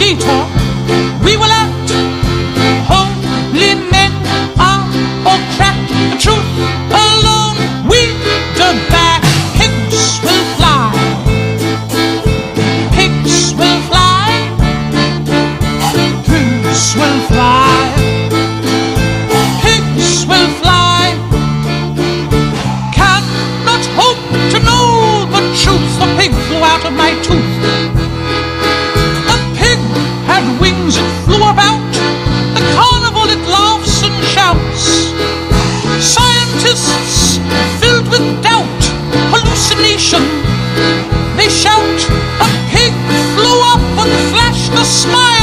detour, we will act. Holy men are all trapped. The truth alone we demand. Pigs will fly. Pigs will fly. Pigs will fly. Pigs will fly. Cannot hope to know the truth. The pig flew out of my tooth. The pig had wings, it flew about. The carnival, it laughs and shouts. Scientists filled with doubt, hallucination, they shout. A pig flew up and flashed a smile.